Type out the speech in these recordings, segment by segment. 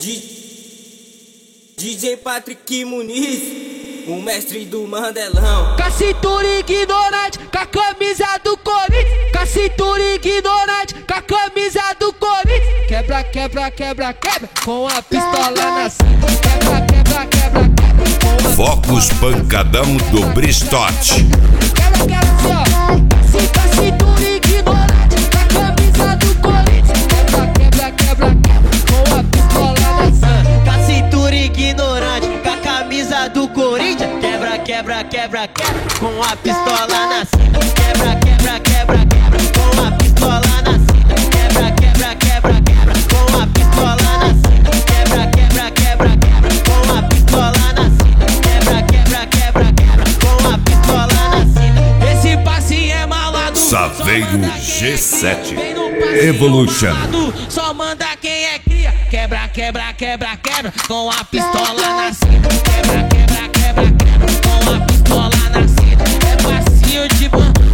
DJ Patrick Muniz, o mestre do Mandelão. Com a cintura ignorante, com a camisa do Corinthians. Com a cintura ignorante, com a camisa do Corinthians. Quebra, quebra, quebra, quebra, com a pistola na cinta. Quebra, quebra, quebra, quebra. Focus Pancadão do Bristote. Quebra, quebra, assim, ó. Com a cintura ignorante, com a camisa do Corinthians. Quebra, quebra, quebra, quebra, com a pistola na cinta. Com a cintura ignorante, com a camisa do Corinthians. Quebra, quebra, quebra, quebra, com a pistola na cinta. Quebra, quebra, quebra, quebra, com a pistola na cinta. Quebra, quebra, quebra, quebra, com a pistola na cinta. Quebra, quebra, quebra, quebra, com a pistola na cinta. Quebra, quebra, quebra, quebra, com a pistola na cinta. Esse passinho é malado. Saveiro G7 Evolution. Só manda quem é cria. Quebra, quebra, quebra, quebra, com a pistola na cinta. Quebra, quebra, quebra, quebra, com a pistola na cinta. É passinho de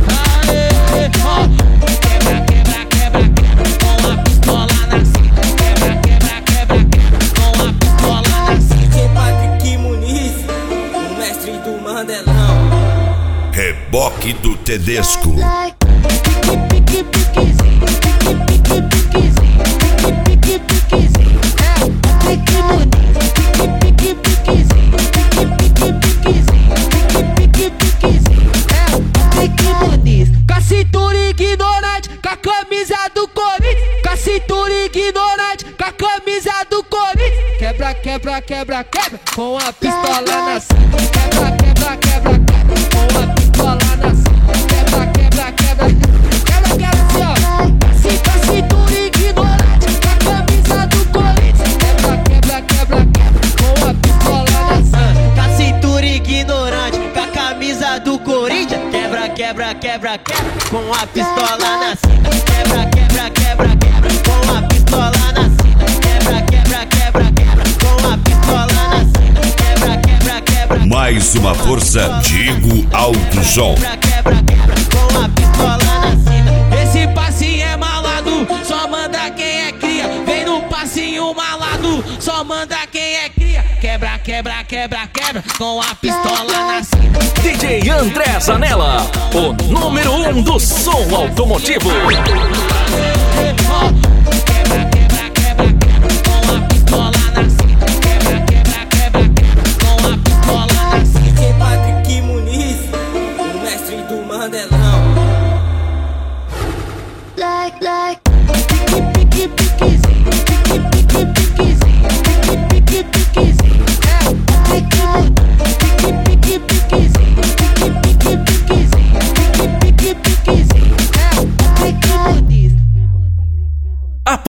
quebra, quebra, quebra, quebra, com a pistola na cinta. Quebra, quebra, quebra, quebra, com a pistola na cinta. DJ Patrick Muniz, o mestre do Mandelão. Reboque do Tedesco. Pique, pique, piquezinho, pique, pique, piquezinho, pique, pique, piquezinho. É, pique Muniz, pique, pique, piquezinho, pique, pique, piquezinho, pique, pique, piquezinho. É, pique Muniz. Com a cintura ignorante, com a camisa do Corinthians. Com a cintura ignorante, com a camisa do Corinthians. Quebra, quebra, quebra, quebra, com a pistola na cinta. Quebra, quebra, quebra, quebra, com a pistola na cinta. Quebra, quebra, quebra, quebra, quebra, assim, ó. Com a cintura ignorante, com a camisa do Corinthians. Quebra, quebra, quebra, quebra, com a pistola na cinta. Com a cintura ignorante, com a camisa do Corinthians. Quebra, quebra, quebra, quebra, com a pistola na cinta. Quebra, quebra, quebra, quebra, com a pistola na cinta. Quebra, quebra, quebra, quebra, com a pistola na cinta. Quebra, quebra, quebra. Mais uma força, Diego Alto Som. Quebra, quebra, quebra, com a pistola na cinta. Esse passinho é malado, só manda quem é cria. Vem no passinho malado, só manda quem é cria. Quebra, quebra, quebra, quebra, com a pistola na cinta. DJ André Zanella, o número 1 do som automotivo.